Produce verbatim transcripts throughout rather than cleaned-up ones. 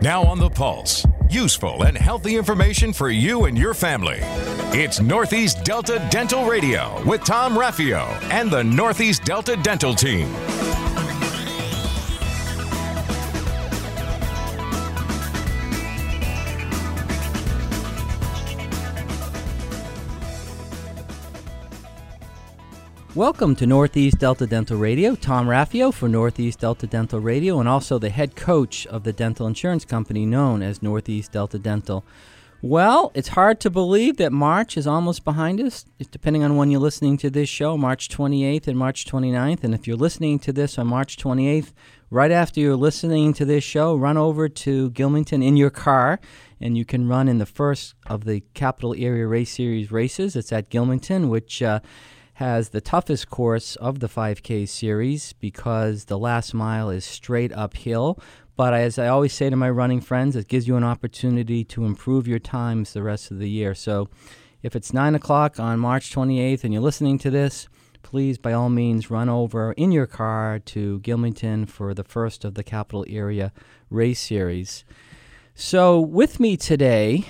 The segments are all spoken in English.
Now on the Pulse, useful and healthy information for you and your family. It's Northeast Delta Dental Radio with Tom Raffio and the Northeast Delta Dental Team. Welcome to Northeast Delta Dental Radio. Tom Raffio for Northeast Delta Dental Radio, and also the head coach of the dental insurance company known as Northeast Delta Dental. Well, it's hard to believe that March is almost behind us, depending on when you're listening to this show, March twenty-eighth and March twenty-ninth. And if you're listening to this on March twenty-eighth, right after you're listening to this show, run over to Gilmanton in your car, and you can run in the first of the Capital Area Race Series races. It's at Gilmanton, which uh, has the toughest course of the five K series because the last mile is straight uphill. But as I always say to my running friends, it gives you an opportunity to improve your times the rest of the year. So if it's nine o'clock on March twenty-eighth and you're listening to this, please, by all means, run over in your car to Gilmanton for the first of the Capital Area Race Series. So with me today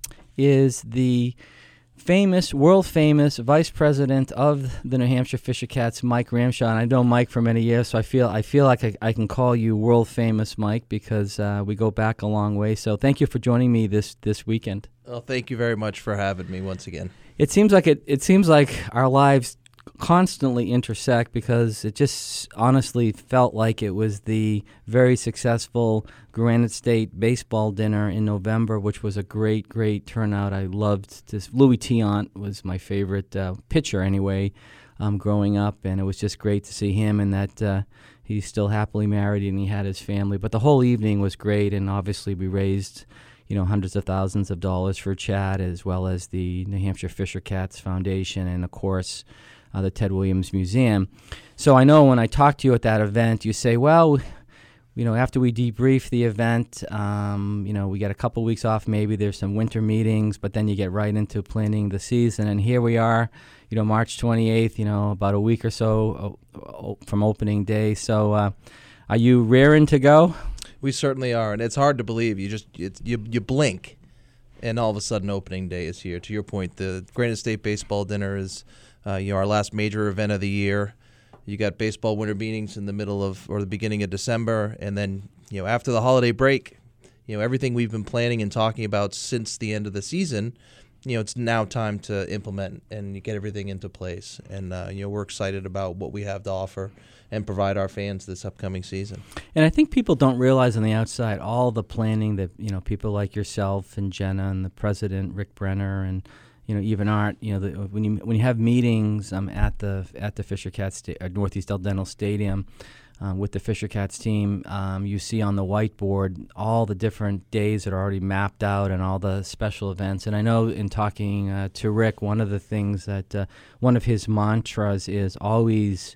is the famous, world-famous Vice President of the New Hampshire Fisher Cats, Mike Ramshaw. And I know Mike for many years, so I feel I feel like I, I can call you world-famous Mike because uh, we go back a long way. So thank you for joining me this this weekend. Well, thank you very much for having me once again. It seems like it. It seems like our lives constantly intersect because it just honestly felt like it was the very successful Granite State baseball dinner in November, which was a great, great turnout. I loved this. Louis Tiant was my favorite uh, pitcher anyway, um, growing up, and it was just great to see him and that uh, he's still happily married and he had his family. But the whole evening was great, and obviously we raised, you know, hundreds of thousands of dollars for Chad, as well as the New Hampshire Fisher Cats Foundation, and of course, Uh, the Ted Williams Museum. So I know when I talked to you at that event, you say, well, you know, after we debrief the event, um, you know, we get a couple weeks off, maybe there's some winter meetings, but then you get right into planning the season. And here we are, you know, March twenty-eighth, you know, about a week or so uh, from opening day. So uh, are you raring to go? We certainly are, and it's hard to believe. You just it's, you you blink, and all of a sudden opening day is here. To your point, the Granite State baseball dinner is Uh, you know, our last major event of the year. You got baseball winter meetings in the middle of or the beginning of December, and then, you know, after the holiday break, you know, everything we've been planning and talking about since the end of the season, you know, it's now time to implement and get everything into place. And uh, you know, we're excited about what we have to offer and provide our fans this upcoming season. And I think people don't realize on the outside all the planning that, you know, people like yourself and Jenna and the president Rick Brenner and, you know, even Art, you know, the, when you when you have meetings um, at the at the Fisher Cats sta- uh, Northeast Delta Dental Stadium uh, with the Fisher Cats team, um, you see on the whiteboard all the different days that are already mapped out and all the special events. And I know in talking uh, to Rick, one of the things that uh, one of his mantras is always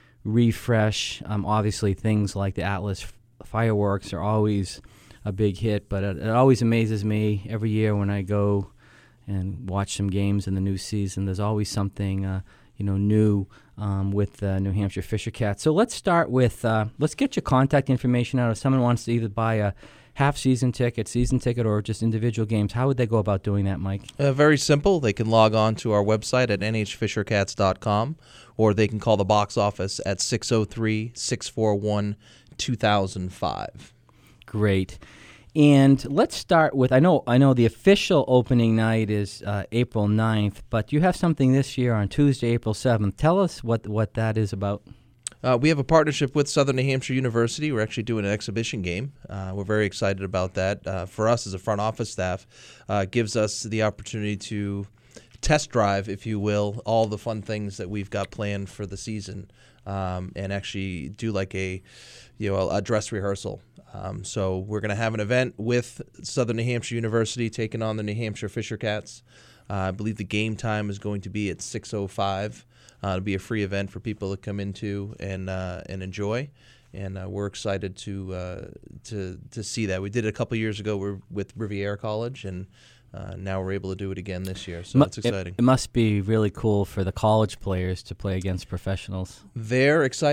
refresh. Um, obviously, things like the Atlas f- fireworks are always a big hit, but it, it always amazes me every year when I go and watch some games in the new season. There's always something, uh, you know, new um, with the New Hampshire Fisher Cats. So let's start with, uh, let's get your contact information out. If someone wants to either buy a half-season ticket, season ticket, or just individual games, how would they go about doing that, Mike? Uh, very simple. They can log on to our website at n h fisher cats dot com, or they can call the box office at six oh three, six four one, two thousand five. Great. And let's start with, I know I know the official opening night is uh, April ninth, but you have something this year on Tuesday, April seventh. Tell us what, what that is about. Uh, we have a partnership with Southern New Hampshire University. We're actually doing an exhibition game. Uh, we're very excited about that. Uh, for us as a front office staff, uh, gives us the opportunity to test drive, if you will, all the fun things that we've got planned for the season, um, and actually do like a, you know, a dress rehearsal. Um, so we're going to have an event with Southern New Hampshire University taking on the New Hampshire Fisher Cats. Uh, I believe the game time is going to be at six oh five. Uh, it'll be a free event for people to come into and uh, and enjoy, and uh, we're excited to uh, to to see that. We did it a couple years ago we're with Riviera College, and uh, now we're able to do it again this year. So it's exciting. It, it must be really cool for the college players to play against professionals. They're excited.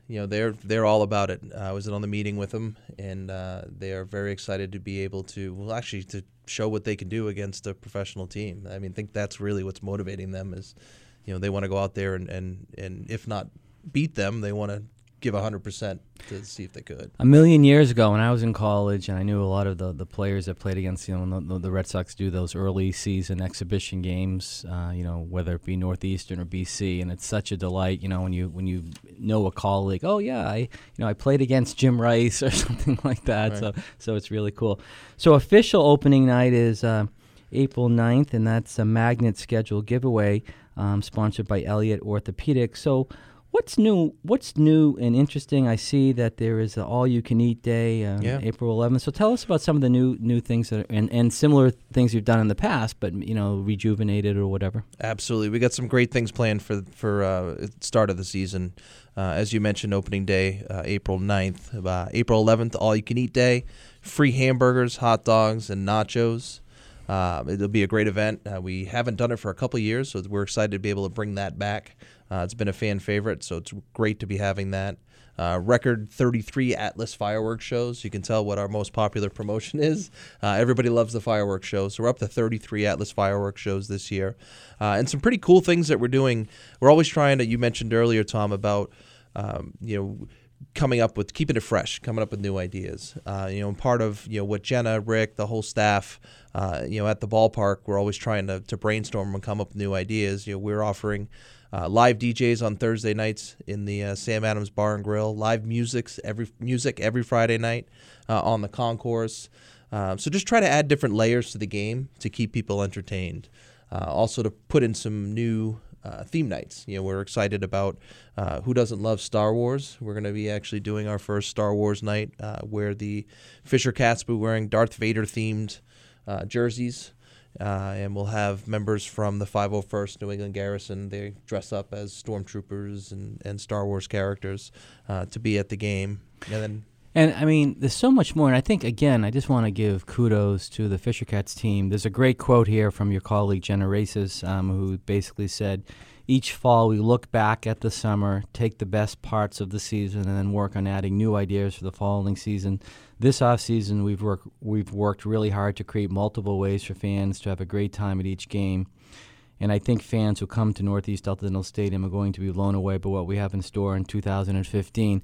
you know, they're they're all about it. Uh, I was on the meeting with them, and uh, they are very excited to be able to, well, actually to show what they can do against a professional team. I mean, I think that's really what's motivating them is, you know, they want to go out there and, and, and if not beat them, they want to give one hundred percent to see if they could. A million years ago when I was in college, and I knew a lot of the, the players that played against, you know, the, the Red Sox do those early season exhibition games, uh, you know, whether it be Northeastern or B C, and it's such a delight, you know, when you when you know a colleague, oh yeah, I you know I played against Jim Rice or something like that, Right. so so it's really cool. So official opening night is uh, April ninth, and that's a magnet schedule giveaway um, sponsored by Elliott Orthopedics. So What's new? What's new and interesting? I see that there is an all-you-can-eat day, uh, Yeah. April eleventh. So tell us about some of the new new things that are, and and similar things you've done in the past, but you know, rejuvenated or whatever. Absolutely, we got some great things planned for for uh, start of the season. Uh, as you mentioned, opening day, uh, April ninth. Uh, April eleventh, all-you-can-eat day. Free hamburgers, hot dogs, and nachos. Uh, it'll be a great event. Uh, we haven't done it for a couple years, so we're excited to be able to bring that back. Uh, it's been a fan favorite, so it's great to be having that. Uh, record thirty-three Atlas fireworks shows. You can tell what our most popular promotion is. Uh, everybody loves the fireworks shows, so we're up to thirty-three Atlas fireworks shows this year. Uh, and some pretty cool things that we're doing. We're always trying to, you mentioned earlier, Tom, about, um, you know, coming up with, keeping it fresh, coming up with new ideas. Uh, you know, and part of, you know, what Jenna, Rick, the whole staff, uh, you know, at the ballpark, we're always trying to, to brainstorm and come up with new ideas. You know, we're offering uh, live D Js on Thursday nights in the uh, Sam Adams Bar and Grill, live musics every music every Friday night uh, on the concourse. Uh, so just try to add different layers to the game to keep people entertained. Uh, also to put in some new Uh, theme nights. You know, we're excited about uh, who doesn't love Star Wars. We're going to be actually doing our first Star Wars night uh, where the Fisher Cats will be wearing Darth Vader themed uh, jerseys, uh, and we'll have members from the five oh first New England Garrison. They dress up as stormtroopers and, and Star Wars characters uh, to be at the game. And then And, I mean, there's so much more. And I think, again, I just want to give kudos to the Fisher Cats team. There's a great quote here from your colleague, Jenna Races, um, who basically said, each fall we look back at the summer, take the best parts of the season, and then work on adding new ideas for the following season. This offseason, we've, work, we've worked really hard to create multiple ways for fans to have a great time at each game. And I think fans who come to Northeast Delta Dental Stadium are going to be blown away by what we have in store in two thousand fifteen.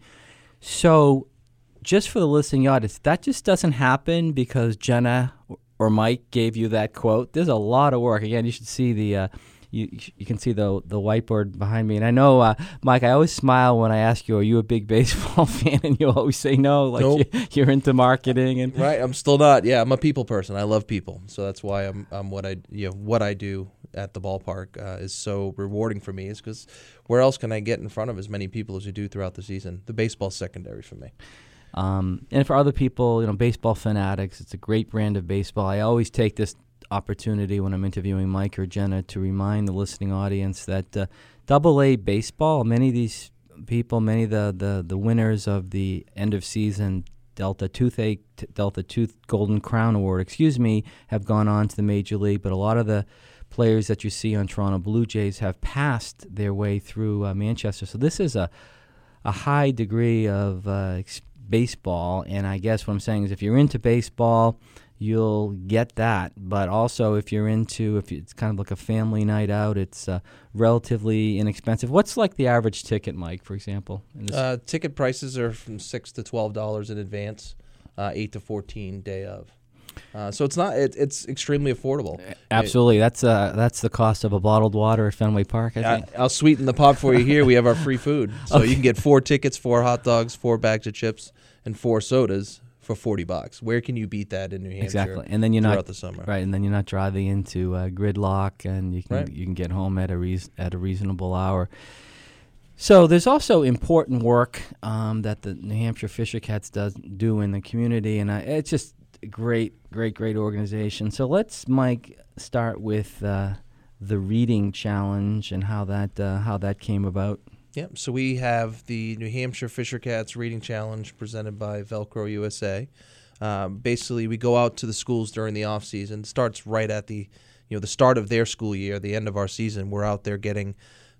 So just for the listening audience, that just doesn't happen because Jenna or Mike gave you that quote. There's a lot of work. Again, you should see the uh, you you can see the the whiteboard behind me. And I know, uh, Mike, I always smile when I ask you, are you a big baseball fan? And you always say no, like Nope. you, you're into marketing. And right, I'm still not. Yeah, I'm a people person. I love people, so that's why I'm I'm what I you know what I do at the ballpark uh, is so rewarding for me. Is because where else can I get in front of as many people as you do throughout the season? The baseball's secondary for me. Um, and for other people, you know, baseball fanatics, it's a great brand of baseball. I always take this opportunity when I'm interviewing Mike or Jenna to remind the listening audience that uh, Double A baseball, many of these people, many of the, the, the winners of the end of season Delta Toothache, Delta Tooth Golden Crown Award, excuse me, have gone on to the Major League, but a lot of the players that you see on Toronto Blue Jays have passed their way through uh, Manchester. So this is a, a high degree of uh, experience. Baseball, and I guess what I'm saying is if you're into baseball, you'll get that. But also if you're into, if it's kind of like a family night out, it's uh, relatively inexpensive. What's like the average ticket, Mike, for example? In this Uh, ticket prices are from six to twelve dollars in advance, uh, eight to fourteen day of. Uh, so it's not. It, it's extremely affordable. Absolutely, that's uh, that's the cost of a bottled water at Fenway Park. I I, think. I'll sweeten the pot for you here. We have our free food, so Okay. you can get four tickets, four hot dogs, four bags of chips, and four sodas for forty bucks. Where can you beat that in New Hampshire? Exactly, and then you're throughout not the summer, right, and then you're not driving into uh, gridlock, and you can Right. you can get home at a reas at a reasonable hour. So there's also important work um, that the New Hampshire Fisher Cats does do in the community, and uh, it's just a great, great, great organization. So let's, Mike, start with uh, the reading challenge and how that uh, how that came about. Yeah, so we have the New Hampshire Fisher Cats Reading Challenge presented by Velcro U S A. Um, basically, we go out to the schools during the off season. It starts right at the, you know, the start of their school year, the end of our season. We're out there getting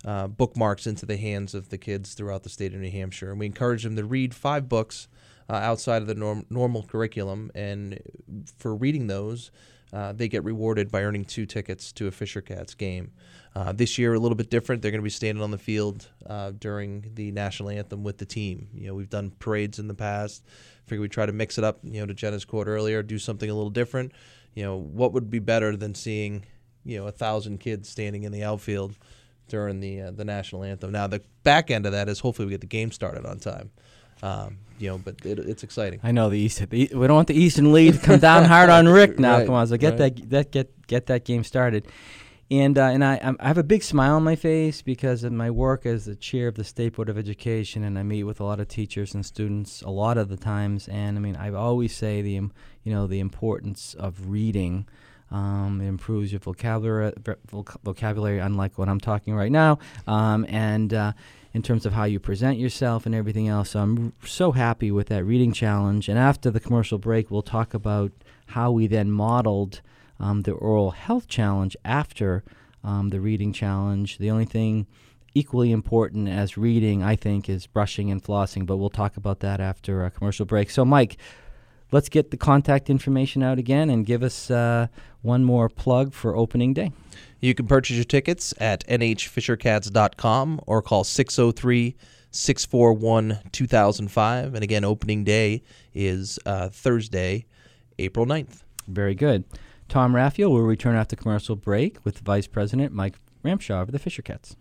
uh, bookmarks into the hands of the kids throughout the state of New Hampshire. And we encourage them to read five books uh, outside of the norm- normal curriculum. And for reading those, uh, they get rewarded by earning two tickets to a Fisher Cats game. Uh, this year, a little bit different. They're going to be standing on the field uh, during the national anthem with the team. You know, we've done parades in the past. Figure we try to mix it up. You know, to Jenna's quote earlier, do something a little different. You know, what would be better than seeing, you know, a thousand kids standing in the outfield during the uh, the national anthem? Now, the back end of that is hopefully we get the game started on time. Um, you know, but it, it's exciting. I know the East. The, we don't want the Eastern lead to come down hard on Rick now. Right, come on, so get right. that that get get that game started. And uh, and I I'm, I have a big smile on my face because of my work as the chair of the State Board of Education, and I meet with a lot of teachers and students a lot of the times. And I mean, I always say the im- you know the importance of reading. Um, it improves your vocabulary, voc- vocabulary, unlike what I'm talking right now. Um, and uh, in terms of how you present yourself and everything else, so I'm r- so happy with that reading challenge. And after the commercial break, we'll talk about how we then modeled Um, the oral health challenge after um, the reading challenge. The only thing equally important as reading, I think, is brushing and flossing, but we'll talk about that after a commercial break. So, Mike, let's get the contact information out again and give us uh, one more plug for opening day. You can purchase your tickets at n h fisher cats dot com or call six oh three, six four one, two thousand five. And again, opening day is uh, Thursday, April ninth. Very good. Tom Raffio will return after commercial break with Vice President Mike Ramshaw of the Fisher Cats.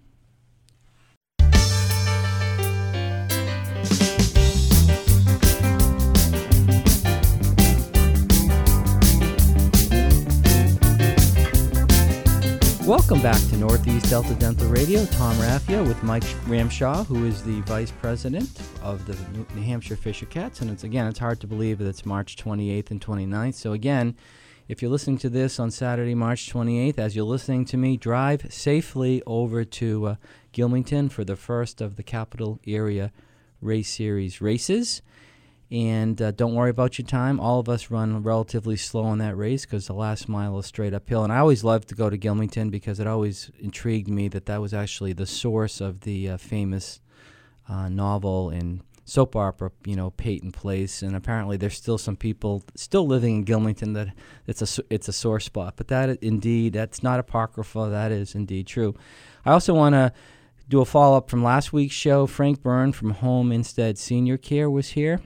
Welcome back to Northeast Delta Dental Radio. Tom Raffio with Mike Ramshaw, who is the Vice President of the New Hampshire Fisher Cats. And it's again, it's hard to believe that it's March twenty-eighth and twenty-ninth. So again, if you're listening to this on Saturday, March twenty-eighth, as you're listening to me, drive safely over to uh, Gilmington for the first of the Capital Area Race Series races. And uh, don't worry about your time. All of us run relatively slow on that race because the last mile is straight uphill. And I always loved to go to Gilmington because it always intrigued me that that was actually the source of the uh, famous uh, novel and soap opera, you know, Peyton Place. And apparently there's still some people still living in Gilmington that it's a, it's a sore spot. But that indeed, that's not apocryphal. That is indeed true. I also want to do a follow-up from last week's show. Frank Byrne from Home Instead Senior Care was here.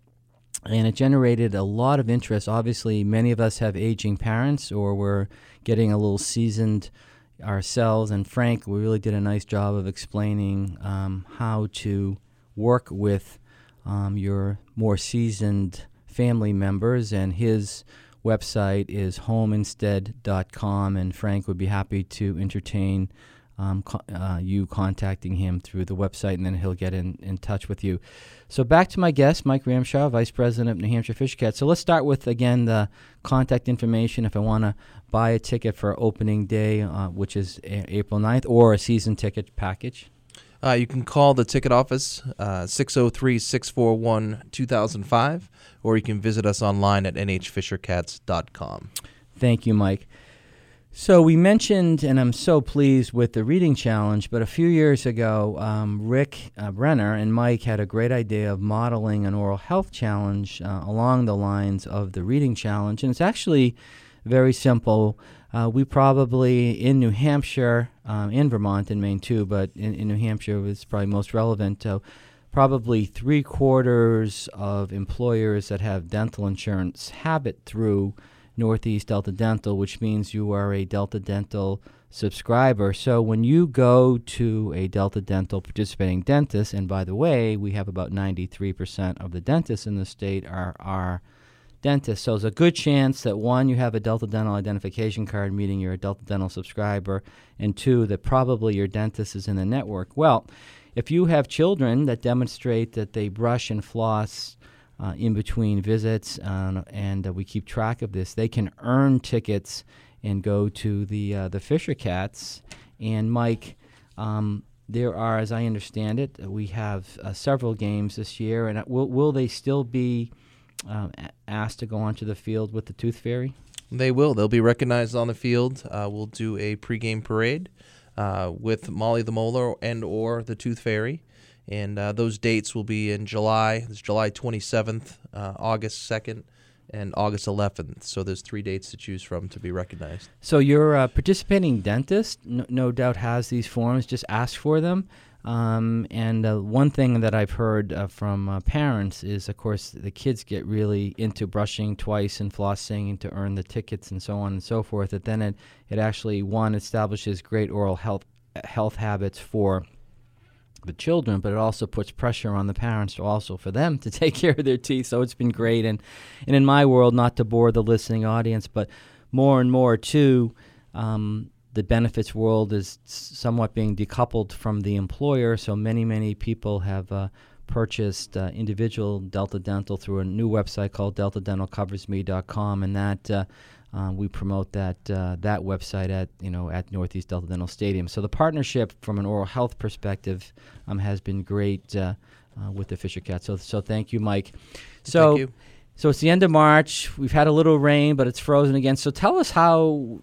And it generated a lot of interest. Obviously, many of us have aging parents or we're getting a little seasoned ourselves. And Frank, we really did a nice job of explaining um, how to work with um, your more seasoned family members. And his website is home instead dot com. And Frank would be happy to entertain Um, co- uh, you contacting him through the website, and then he'll get in, in touch with you. So back to my guest, Mike Ramshaw, Vice President of New Hampshire Fisher Cats. So let's start with, again, the contact information if I want to buy a ticket for opening day, uh, which is a- April ninth, or a season ticket package. Uh, you can call the ticket office, uh, six oh three, six four one, two thousand five, or you can visit us online at n h fisher cats dot com. Thank you, Mike. So we mentioned, and I'm so pleased with the reading challenge, but a few years ago, um, Rick uh, Brenner and Mike had a great idea of modeling an oral health challenge uh, along the lines of the reading challenge. And it's actually very simple. Uh, we probably, in New Hampshire, um, in Vermont and Maine too, but in, in New Hampshire was probably most relevant, uh, probably three quarters of employers that have dental insurance have it through Northeast Delta Dental, which means you are a Delta Dental subscriber. So when you go to a Delta Dental participating dentist, and by the way, we have about ninety-three percent of the dentists in the state are our dentists. So there's a good chance that, one, you have a Delta Dental identification card, meaning you're a Delta Dental subscriber, and two, that probably your dentist is in the network. Well, if you have children that demonstrate that they brush and floss Uh, in between visits, uh, and uh, we keep track of this, they can earn tickets and go to the uh, the Fisher Cats. And Mike, um, there are, as I understand it, we have uh, several games this year, and will will they still be um, asked to go onto the field with the Tooth Fairy? They will. They'll be recognized on the field. Uh, we'll do a pregame parade. uh, with Molly the Molar and or the Tooth Fairy. And uh, those dates will be in July. It's July twenty-seventh, uh, August second, and August eleventh. So there's three dates to choose from to be recognized. So your uh, participating dentist, no, no doubt, has these forms. Just ask for them. Um, and uh, one thing that I've heard uh, from uh, parents is, of course, the kids get really into brushing twice and flossing and to earn the tickets and so on and so forth. That then it, it actually, one, establishes great oral health health habits for the children, but it also puts pressure on the parents to also for them to take care of their teeth. So it's been great. And, and in my world, not to bore the listening audience, but more and more, too, um, the benefits world is somewhat being decoupled from the employer, so many, many people have uh, purchased uh, individual Delta Dental through a new website called delta dental covers me dot com, and that uh, uh, we promote that uh, that website at you know at Northeast Delta Dental Stadium. So the partnership from an oral health perspective um, has been great uh, uh, with the Fisher Cat. So so thank you, Mike. So Thank you. so it's the end of March. We've had a little rain, but it's frozen again. So tell us how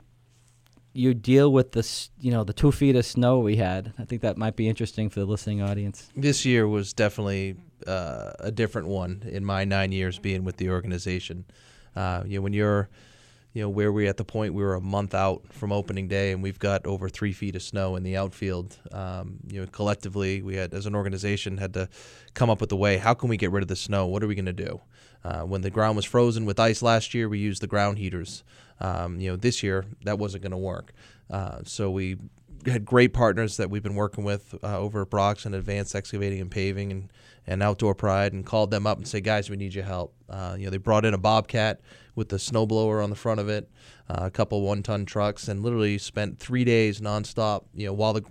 you deal with this, you know, the two feet of snow we had. I think that might be interesting for the listening audience. This year was definitely uh, a different one in my nine years being with the organization. Uh, you know, when you're, you know, where we're at the point we were a month out from opening day and we've got over three feet of snow in the outfield. Um, you know, collectively we had, as an organization, had to come up with a way. How can we get rid of the snow? What are we going to do? Uh, when the ground was frozen with ice last year, we used the ground heaters. Um, you know, this year that wasn't going to work. Uh, so we had great partners that we've been working with uh, over at Brox and Advanced Excavating and Paving and, and Outdoor Pride, and called them up and said, guys, we need your help. Uh, you know, they brought in a Bobcat with the snowblower on the front of it, uh, a couple one-ton trucks, and literally spent three days nonstop, you know, while the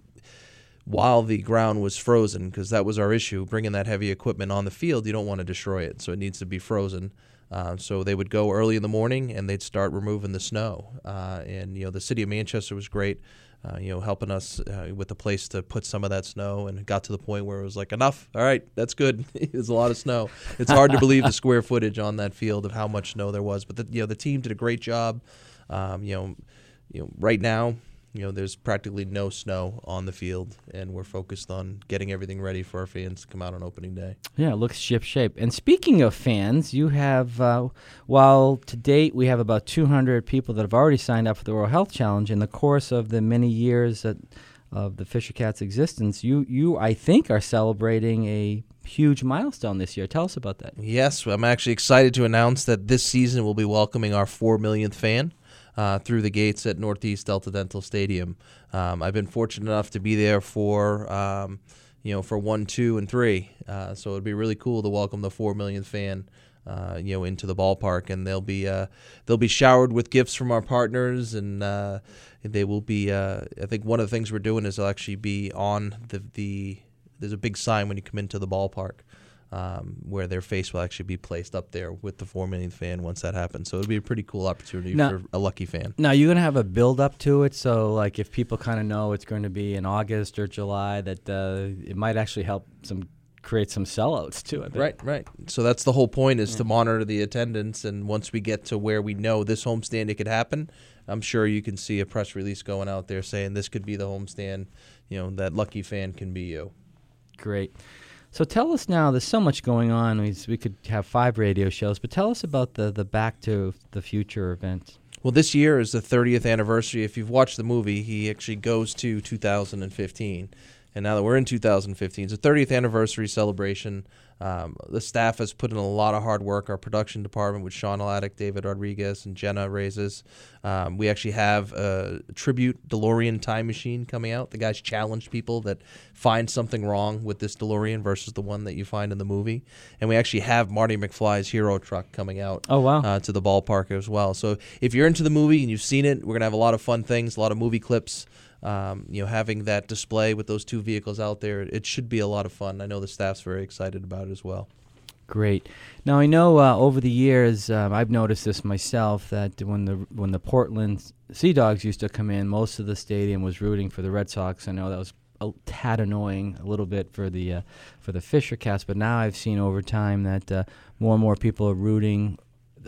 while the ground was frozen, because that was our issue. Bringing that heavy equipment on the field, you don't want to destroy it, so it needs to be frozen. Uh, so they would go early in the morning and they'd start removing the snow. Uh, and, you know, the city of Manchester was great, uh, you know, helping us uh, with the place to put some of that snow. And it got to the point where it was like, enough. All right, that's good. There's a lot of snow. It's hard to believe the square footage on that field of how much snow there was. But, the, you know, the team did a great job. Um, you know, you know, right now, you know, there's practically no snow on the field, and we're focused on getting everything ready for our fans to come out on opening day. Yeah, it looks ship-shape. And speaking of fans, you have, uh, while to date we have about two hundred people that have already signed up for the Oral Health Challenge, in the course of the many years that, of the Fisher Cat's existence, you, you, I think, are celebrating a huge milestone this year. Tell us about that. Yes, I'm actually excited to announce that this season we'll be welcoming our four millionth fan. Uh, through the gates at Northeast Delta Dental Stadium. Um, I've been fortunate enough to be there for, um, you know, for one, two, and three. Uh, so it'd be really cool to welcome the four millionth fan, uh, you know, into the ballpark, and they'll be uh, they'll be showered with gifts from our partners, and uh, they will be. Uh, I think one of the things we're doing is they'll actually be on the the. There's a big sign when you come into the ballpark. Um, where their face will actually be placed up there with the four millionth fan once that happens. So it'll be a pretty cool opportunity now, for a lucky fan. Now, you're going to have a build-up to it, so like if people kind of know it's going to be in August or July, that uh, it might actually help some create some sellouts too. I bet. Right, right. So that's the whole point, is yeah. to monitor the attendance, and once we get to where we know this homestand it could happen, I'm sure you can see a press release going out there saying this could be the homestand, you know, that lucky fan can be you. Great. So tell us now, there's so much going on. We, we could have five radio shows, but tell us about the, the Back to the Future event. Well, this year is the thirtieth anniversary. If you've watched the movie, he actually goes to two thousand fifteen. And now that we're in two thousand fifteen, it's a thirtieth anniversary celebration. Um, the staff has put in a lot of hard work. Our production department with Sean Aladdick, David Rodriguez, and Jenna Reyes. Um, we actually have a tribute DeLorean time machine coming out. The guys challenged people that find something wrong with this DeLorean versus the one that you find in the movie. And we actually have Marty McFly's Hero Truck coming out oh, wow. uh, to the ballpark as well. So if you're into the movie and you've seen it, we're going to have a lot of fun things, a lot of movie clips. Um, you know, having that display with those two vehicles out there, it should be a lot of fun. I know the staff's very excited about it as well. Great. Now I know uh, over the years, um, I've noticed this myself, that when the when the Portland Sea Dogs used to come in, most of the stadium was rooting for the Red Sox. I know that was a tad annoying a little bit for the uh, for the Fisher Cats, but now I've seen over time that uh, more and more people are rooting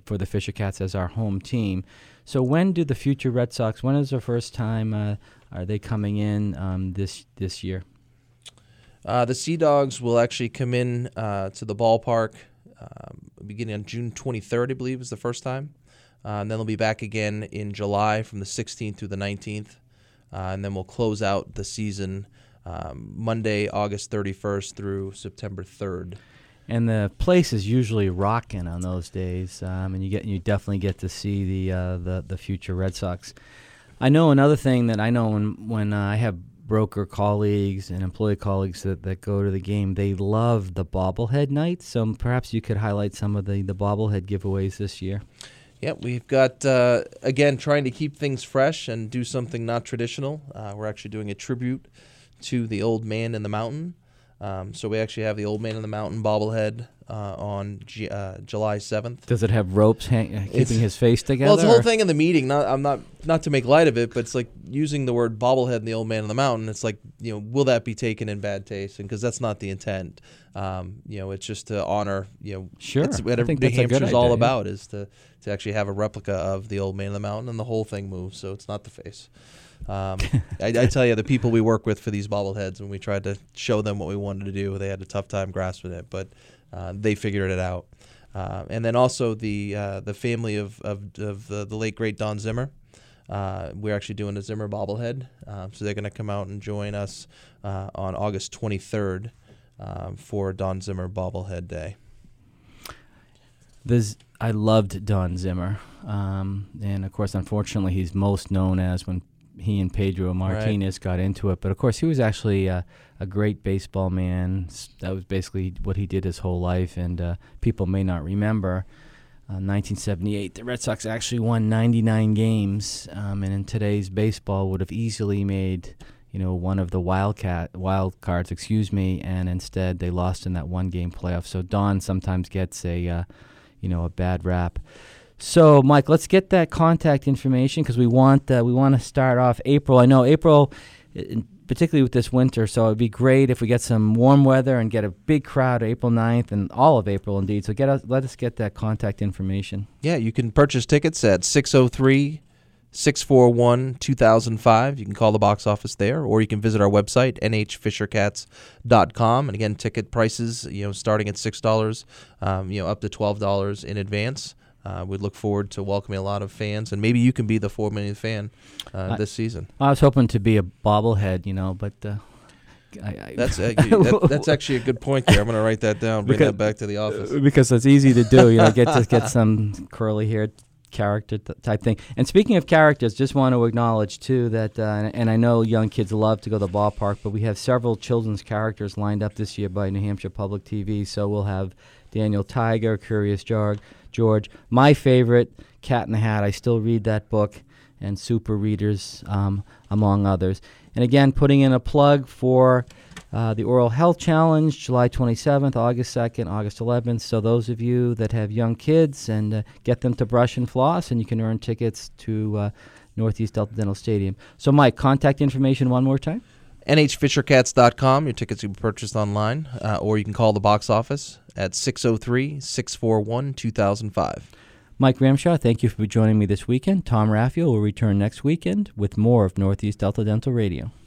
for the Fisher Cats as our home team. So when do the future Red Sox, when is the first time uh, are they coming in um, this this year? Uh, the Sea Dogs will actually come in uh, to the ballpark um, beginning on June twenty-third, I believe, is the first time. Uh, and then they'll be back again in July from the sixteenth through the nineteenth. Uh, and then we'll close out the season um, Monday, August thirty-first through September third. And the place is usually rocking on those days, um, and you get you definitely get to see the uh, the the future Red Sox. I know another thing that I know when when uh, I have broker colleagues and employee colleagues that, that go to the game, they love the bobblehead night. So perhaps you could highlight some of the, the bobblehead giveaways this year. Yeah, we've got, uh, again, trying to keep things fresh and do something not traditional. Uh, we're actually doing a tribute to the Old Man in the Mountain. Um, so we actually have the Old Man in the Mountain bobblehead uh, on G- uh, July seventh. Does it have ropes hang- uh, keeping It's- his face together? Well, it's the whole or- thing in the meeting. Not, I'm not not to make light of it, but it's like using the word bobblehead and the Old Man in the Mountain. It's like, you know, will that be taken in bad taste? And because that's not the intent. Um, you know, it's just to honor. You know, Sure. It's what I think New that's a good Hampshire's all idea, yeah. about is to to actually have a replica of the Old Man in the Mountain, and the whole thing moves, so it's not the face. Um, I, I tell you, the people we work with for these bobbleheads, when we tried to show them what we wanted to do, they had a tough time grasping it, but uh, they figured it out. Uh, and then also the uh, the family of of, of the, the late great Don Zimmer. Uh, we're actually doing a Zimmer bobblehead, uh, so they're going to come out and join us uh, on August twenty-third um, for Don Zimmer Bobblehead Day. This, I loved Don Zimmer, um, and of course, unfortunately, he's most known as when he and Pedro Martinez right. got into it. But of course, he was actually uh, a great baseball man. That was basically what he did his whole life, and uh, people may not remember. Uh, nineteen seventy-eight, the Red Sox actually won ninety-nine games, um, and in today's baseball would have easily made, you know, one of the wildcat wild cards, excuse me, and instead they lost in that one-game playoff. So Don sometimes gets a, uh, you know, a bad rap. So, Mike, let's get that contact information because we want uh, we want to start off April. I know April, particularly with this winter, so it'd be great if we get some warm weather and get a big crowd April ninth and all of April, indeed. So get us, let us get that contact information. Yeah, you can purchase tickets at six oh three, six four one, two thousand five. You can call the box office there, or you can visit our website, n h fisher cats dot com. And again, ticket prices, you know, starting at six dollars, um, you know, up to twelve dollars in advance. Uh, we look forward to welcoming a lot of fans, and maybe you can be the four millionth fan uh, I, this season. I was hoping to be a bobblehead, you know, but uh, I, I that's uh, that, that's actually a good point there. I'm going to write that down, bring because, that back to the office. Because it's easy to do, you know, get to get some curly-haired character t- type thing. And speaking of characters, just want to acknowledge, too, that, uh, and, and I know young kids love to go to the ballpark, but we have several children's characters lined up this year by New Hampshire Public T V, so we'll have Daniel Tiger, Curious George, George, my favorite, Cat in the Hat. I still read that book, and Super Readers, um, among others. And again, putting in a plug for uh, the Oral Health Challenge, July twenty-seventh, August second, August eleventh. So those of you that have young kids, and uh, get them to brush and floss, and you can earn tickets to uh, Northeast Delta Dental Stadium. So, Mike, contact information one more time. n h fisher cats dot com. Your tickets can be purchased online, uh, or you can call the box office at six oh three, six four one, two thousand five. Mike Ramshaw, thank you for joining me this weekend. Tom Raffio will return next weekend with more of Northeast Delta Dental Radio.